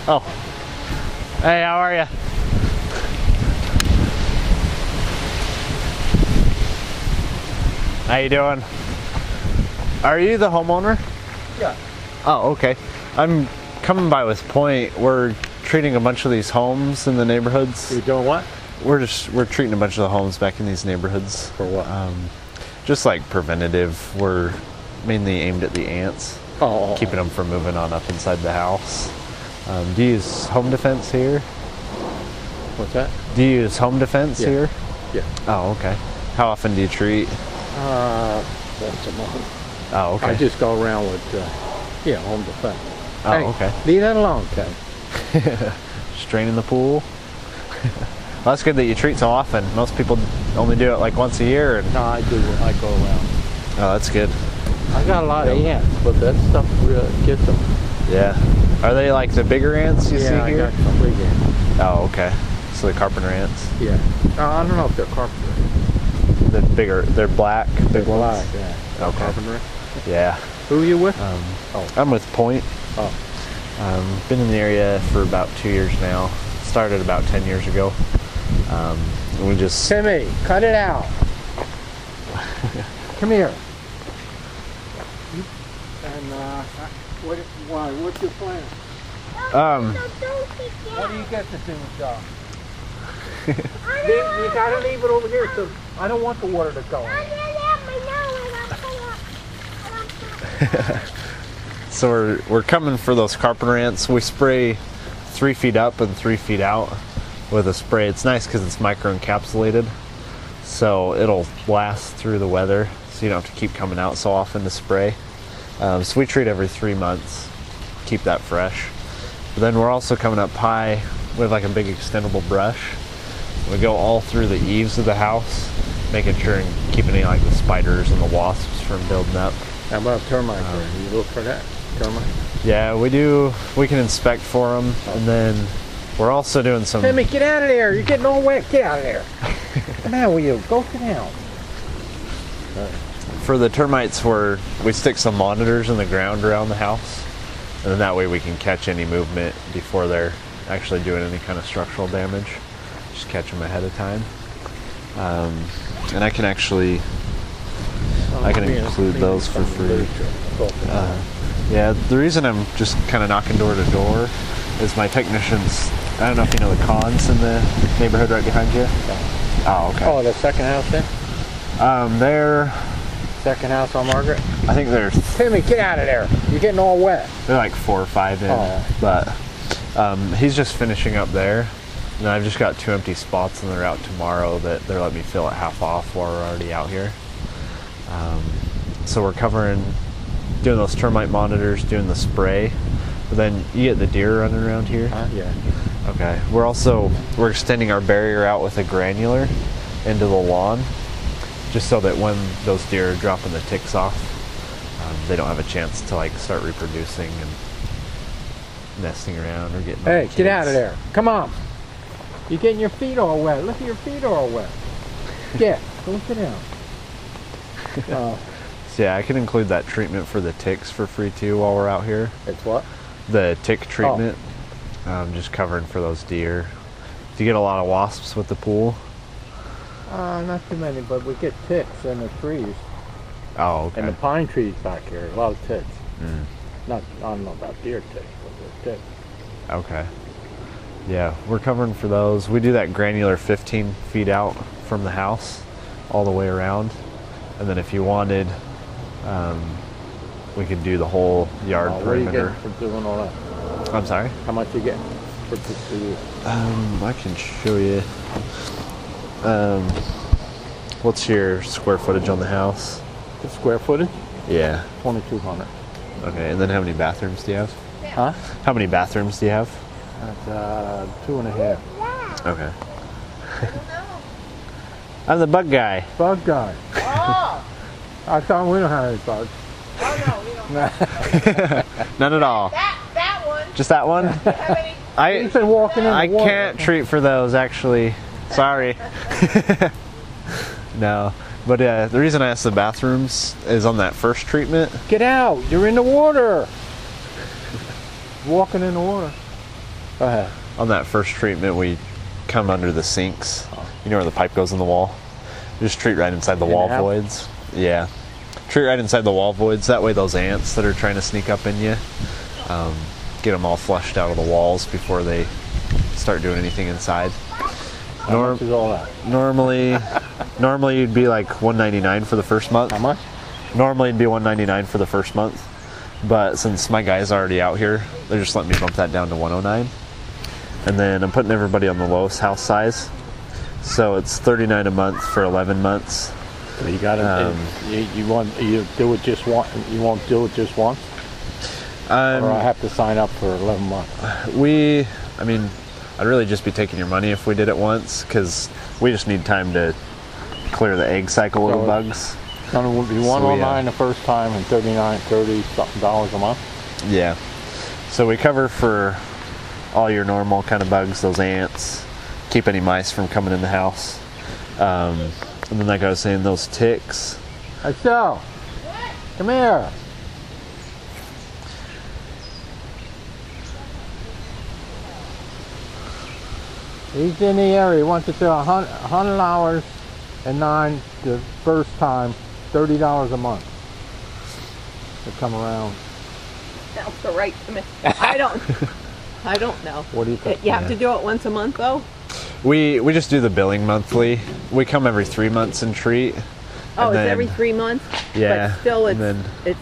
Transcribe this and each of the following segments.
Oh. Hey, how are you? How you doing? Are you the homeowner? Yeah. Oh, okay. I'm coming by with Point. We're treating a bunch of these homes in the neighborhoods. You doing what? We're treating a bunch of the homes back in these neighborhoods. For what? Just like preventative. We're mainly aimed at the ants. Oh. Keeping them from moving on up inside the house. Do you use home defense here? What's that? Do you use home defense here? Yeah. Oh, okay. How often do you treat? Once a month. Oh, okay. I just go around with, home defense. Oh, hey, okay. Leave that alone, Ken. Just draining the pool. Well, that's good that you treat so often. Most people only do it like once a year. And No, I do. I go around. oh, that's good. I got a lot of ants, but that stuff really gets them. Yeah. Are they like the bigger ants you see I here? got some big ants. Oh, okay. So the carpenter ants. Yeah. I don't know if they're carpenter. The bigger, they're black, big ones. Black, yeah. Okay. Carpenter. Yeah. Who are you with? I'm with Point. Oh. Been in the area for about 2 years now. Started about 10 years ago. We just Timmy, cut it out. Come here. And why? What's your plan? What do you get to do with John? You gotta leave it over here. So I don't want the water to go. So we're coming for those carpenter ants. We spray 3 feet up and 3 feet out with a spray. It's nice because it's microencapsulated, so it'll last through the weather. So you don't have to keep coming out so often to spray. So we treat every 3 months, keep that fresh. But then we're also coming up high with like a big extendable brush. We go all through the eaves of the house, making sure and keeping any like the spiders and the wasps from building up. How about termites? You look for that? Termites? Yeah, we do. We can inspect for them, and then we're also doing some. Timmy, get out of there! You're getting all wet. Get out of there! Come on with you. Go sit down. For the termites, we stick some monitors in the ground around the house, and then that way we can catch any movement before they're actually doing any kind of structural damage. Just catch them ahead of time. And I can actually, include those for free. Yeah, the reason I'm just kind of knocking door to door is my technicians. I don't know if you know the Cons in the neighborhood right behind you. Oh, okay. Oh, the second house then? They're. Second house on Margaret? I think they're. Timmy, get out of there! You're getting all wet. They're like 4 or 5 in, but he's just finishing up there. And I've just got 2 empty spots, and they're out tomorrow that they're letting me fill it half off while we're already out here. So we're doing those termite monitors, doing the spray. But then you get the deer running around here? Yeah. Okay. We're extending our barrier out with a granular into the lawn, just so that when those deer are dropping the ticks off, they don't have a chance to like start reproducing and nesting around or getting. Hey, get out of there! Come on! You're getting your feet all wet. Look at your feet all wet. Get. Go sit down. So yeah, I can include that treatment for the ticks for free too while we're out here. It's what? The tick treatment. Just covering for those deer. Do you get a lot of wasps with the pool? Not too many, but we get ticks in the trees. Oh, okay. And the pine trees back here, a lot of ticks. Mm. I don't know about deer ticks, but there's ticks. Okay. Yeah, we're covering for those. We do that granular 15 feet out from the house all the way around. And then if you wanted, we could do the whole yard perimeter. What are you getting for doing all that? I'm sorry? How much you getting for this to you? I can show you. What's your square footage on the house? The square footage? Yeah. 2,200. Okay, and then how many bathrooms do you have? Huh? How many bathrooms do you have? That's 2.5. Okay. I'm the bug guy. Bug guy. Oh! I thought we don't have any bugs. Oh no, we don't. None at all. That one. Just that one? Do you have any? He's been walking in the I water. can't treat for those actually. Sorry. No. But the reason I asked the bathrooms is on that first treatment. Get out! You're in the water! Walking in the water. Go ahead. On that first treatment, we come under the sinks. You know where the pipe goes in the wall? Just treat right inside the In wall the house? voids. Yeah. Treat right inside the wall voids. That way those ants that are trying to sneak up in you, get them all flushed out of the walls before they start doing anything inside. How much is all that? Normally you'd be like $199 for the first month. How much? Normally it'd be $199 for the first month. But since my guy's already out here, they're just letting me bump that down to $109. And then I'm putting everybody on the lowest house size. So it's $39 a month for 11 months. So you got to. You do it just once. You won't do it just once. Or I have to sign up for 11 months. I'd really just be taking your money if we did it once, because we just need time to clear the egg cycle of the bugs. So it would be $109 the first time and $30 something a month. Yeah. So we cover for all your normal kind of bugs, those ants, keep any mice from coming in the house. And then like I was saying, those ticks. Hey, so, come here. He's in the area. He wants to do $100 and $9 the first time, $30 a month to come around. Sounds so right to me. I don't know. What do you think? You have to do it once a month, though? We just do the billing monthly. We come every 3 months and treat. Oh, and it's then- every 3 months? Yeah. But still, and then- it's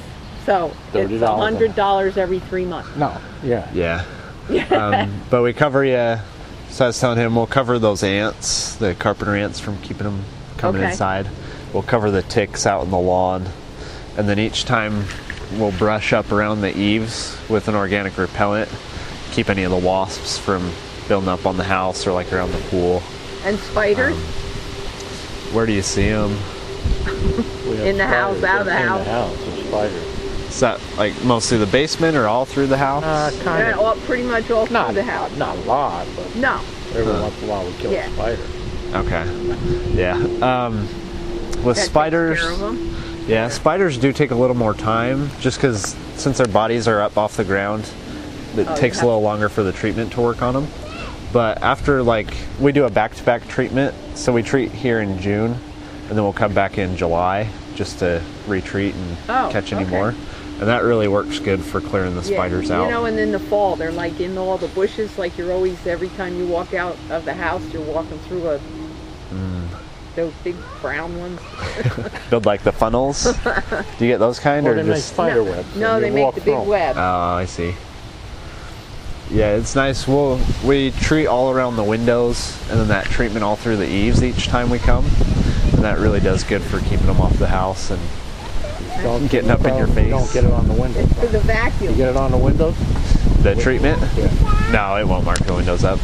$100 every 3 months. No, yeah. Yeah. But we cover you. So I was telling him we'll cover those ants, the carpenter ants, from keeping them coming Okay. inside. We'll cover the ticks out in the lawn. And then each time we'll brush up around the eaves with an organic repellent, keep any of the wasps from building up on the house or like around the pool. And spiders? Where do you see them? We have In the house, spiders out of the in house. the house, there's spiders. Is that like mostly the basement or all through the house? Kind Yeah, well, pretty much all through the house. Not a lot, but No. every once in a while we kill Yeah. a spider. Okay. Yeah. With That spiders, takes care of 'em. yeah, spiders do take a little more time just because since their bodies are up off the ground, it Oh, takes yeah. a little longer for the treatment to work on them. But after, like, we do a back-to-back treatment, so we treat here in June, and then we'll come back in July just to retreat and catch any okay. more. And that really works good for clearing the spiders out. You know, and in the fall, they're like in all the bushes, like you're always, every time you walk out of the house, you're walking through those big brown ones. Build like the funnels. Do you get those kind, Or or they make just? spider webs. No, and they you make walk the big through 'em. web. Oh, I see. Yeah, it's nice. We treat all around the windows, and then that treatment all through the eaves each time we come, and that really does good for keeping them off the house and getting up in your face. Don't get it on the windows. It's for the You vacuum. get it on the windows? The treatment? Yeah. No, it won't mark the windows up.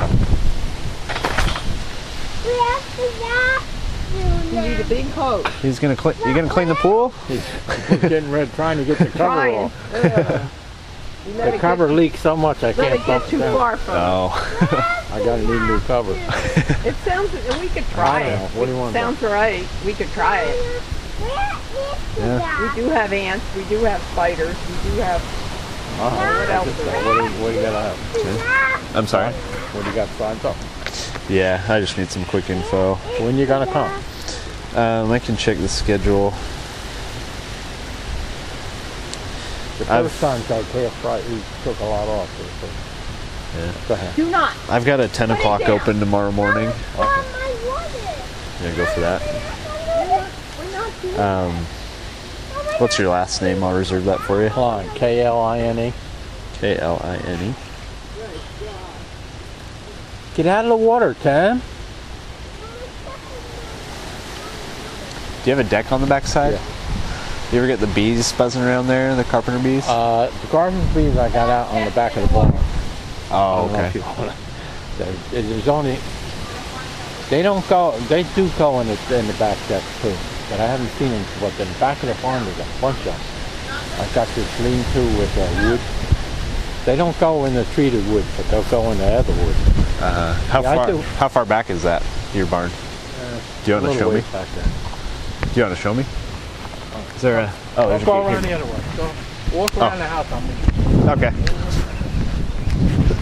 You need a big hose. He's gonna clean. You gonna clean the pool? He's getting red, trying to get the cover Trying. off. You let The it cover get, leaks so much I let can't it get bump too down. far from Oh, I gotta need a new cover. it. It sounds, we could try I don't know. it. What do you want? Sounds right. We could try it. yeah. We do have ants. We do have spiders. We do have. What else is there? What do you gotta have? I'm sorry. What do you got signed up? Yeah, I just need some quick info. When you gonna come? I can check the schedule. The I've- first time I half right, we took a lot off. So. Yeah. Go ahead. Do not. I've got a 10 o'clock down. open tomorrow morning. Gonna go for that. What's your last name? I'll reserve that for you. Klein, K-L-I-N-E. K-L-I-N-E. Get out of the water, Tim. Do you have a deck on the backside? Yeah. You ever get the bees buzzing around there, the carpenter bees? The garden bees I got out on the back of the barn. Oh, I don't know okay. if you wanna- There's only, they don't go, they do go in the back deck too, but I haven't seen them, but in the back of the barn there's a bunch of them. I got this lean-to with wood. They don't go in the treated wood, but they'll go in the other wood. How far back is that, your barn? Do you want to show me? Back there. Do you want to show me? Is there a... Oh, there's a Go gate around here. the other way. Go walk around the house on me. Okay.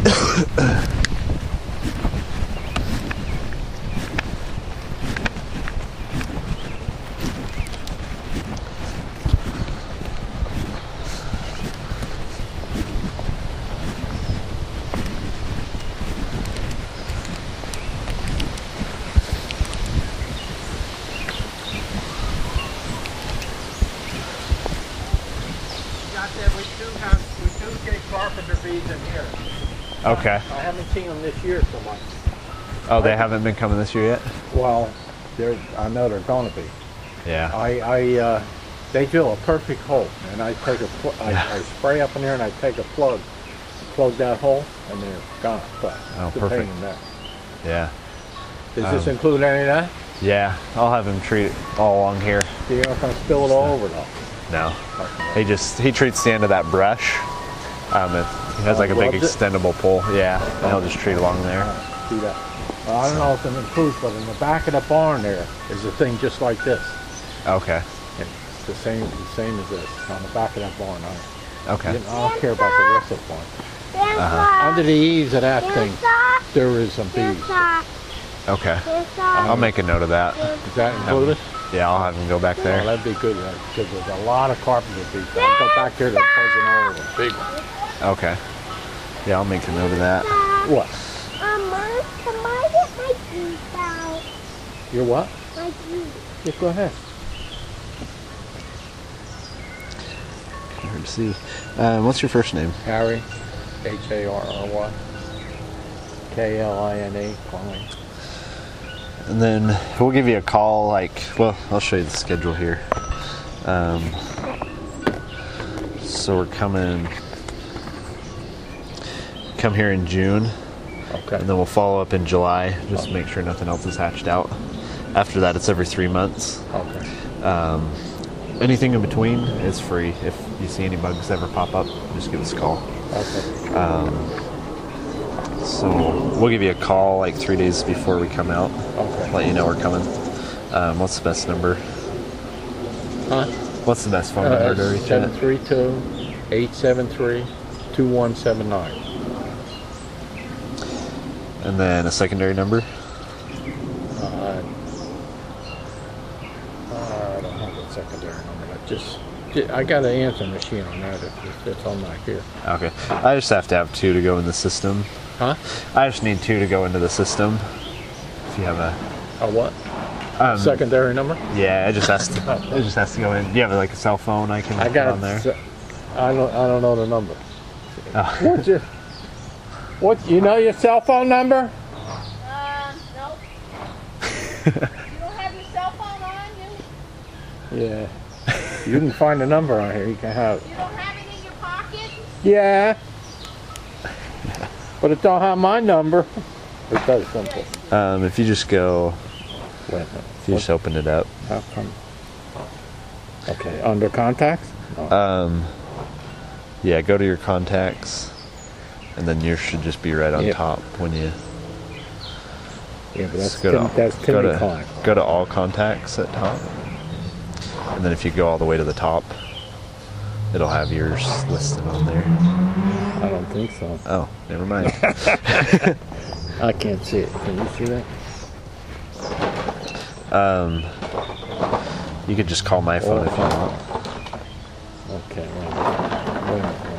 We do get carpenter bees in here. Okay. I haven't seen them this year so much. Oh, they haven't been coming this year yet? Well, I know they're going to be. Yeah. They drill a perfect hole, and I take I spray up in there, and I take a plug that hole, and they're gone. But Oh, it's a perfect. pain in the neck. Yeah. Does this include any of that? Yeah. I'll have him treat it all along here. You're not going to spill it all over though. No. He treats the end of that brush. He has like a big Rubs it? extendable pole. Yeah. And he'll just treat along there. See that? Well, I don't know if it includes, but in the back of the barn there is a thing just like this. Okay. And it's the same as this on the back of that barn. Okay. I don't care about the rest of the barn. Under the eaves of that thing, there is some bees. Okay. I'll make a note of that. Is that included? Yeah, I'll have him go back Well, there. that'd be good because there's a lot of carpenter bees. I'll go back there to buzzing over them. Big one. Okay. Yeah, I'll make a note of that. What? Mama, can I get my teeth out? Your what? My teeth. Yeah, go ahead. Hard to see. What's your first name? Harry, Harry, Kline, Klein. And then we'll give you a call, well, I'll show you the schedule here. So we're come here in June, Okay. and then we'll follow up in July, just to make sure nothing else is hatched out. After that, it's every 3 months. Okay. Anything in between is free. If you see any bugs ever pop up, just give us a call. Okay. So we'll give you a call 3 days before we come out. Okay. Let you know we're coming. What's the best number? Huh? What's the best phone number to reach at? 732-873-2179. And then a secondary number? I don't have a secondary number. I got an answer machine on that if it's on my here. Okay. I just have to have 2 to go in the system. Huh? I just need 2 to go into the system. If you have a... A what? Secondary number? Yeah, it just has to go in. Do you have a cell phone I can I put got on there? I don't know the number. Oh. What? You know your cell phone number? Nope. You don't have your cell phone on you? Yeah. You can find the number on here. You can have it. You don't have it in your pocket? Yeah. But it don't have my number. It's that simple. If you just go... Wait a minute. If you just open it up. How come? Okay, under contacts? Yeah, go to your contacts. And then yours should just be right on Yeah. top when you... Yeah, but Just go that's to, Timmy Klein. go to all contacts at top. And then if you go all the way to the top, it'll have yours listed on there. I don't think so. Oh, never mind. I can't see it. Can you see that? You could just call my phone if you want. Okay, wait a minute.